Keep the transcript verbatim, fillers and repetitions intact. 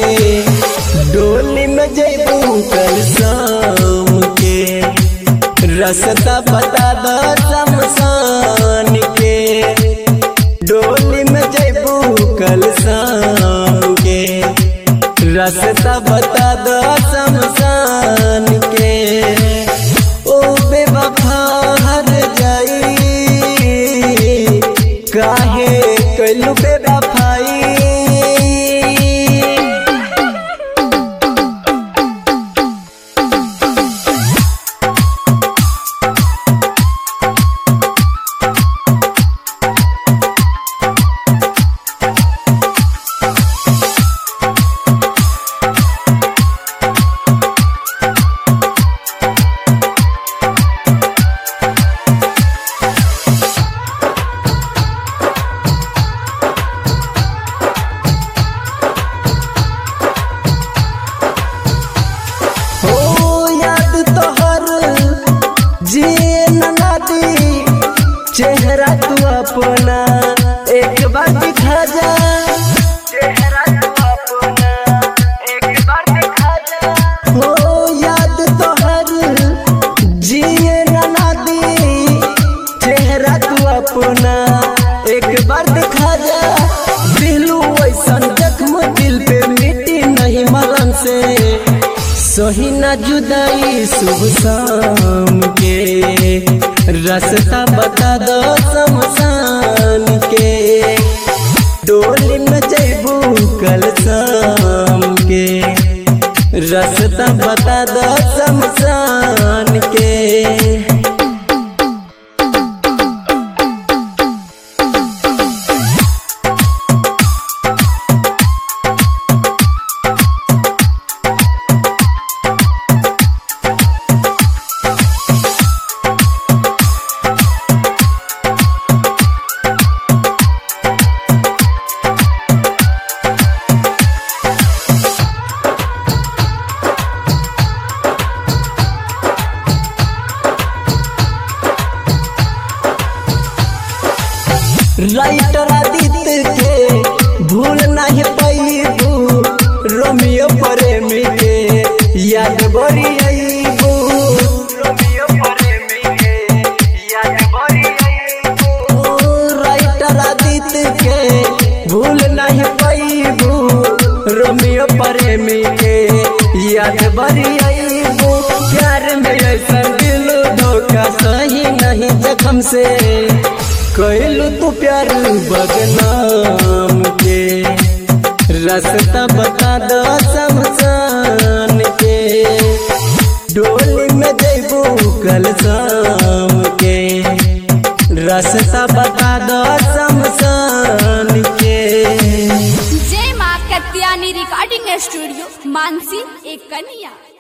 डोली में जैबू कल शाम के, रास्ता बता दो शमशान के। डोली में जैबू कल शाम के, रास्ता बता दो शमशान के। ओ बेवफा हर जाई काहे कैलू बेवफाई। चेहरा तू अपना एक बार दिखा जा, चेहरा तू अपना एक बार दिखा जा। हो याद तो हर जिए ना दी, चेहरा तू अपना एक बार दिखा जा। दिलू ऐसन जख्म दिल पे मिट्टी नहीं मलन से, सही ना जुदाई शुभ शाम के। रास्ता बता दो शमशान के, डोली में जैबू कल शाम के। रास्ता बता दो शमशान के। राइटर आदित्य के भूल नहीं पैबू, रोमियो प्रेमी के याद बड़ी आईबू। रोमियो प्रेमी के याद बड़ी आईबू। राइटर आदित्य के भूल नहीं पैबू, रोमियो प्रेमी के याद बड़ी आईबू। प्यार में ऐसा दिल धोखा सही नहीं जख्म से, कैलू तू प्यार बदनाम के। रास्ता बता दो शमशान के, डोली में जैबू कल शाम के। रास्ता बता दो शमशान के। जय मां कत्यानी रिकॉर्डिंग स्टूडियो, मानसी एक कन्या।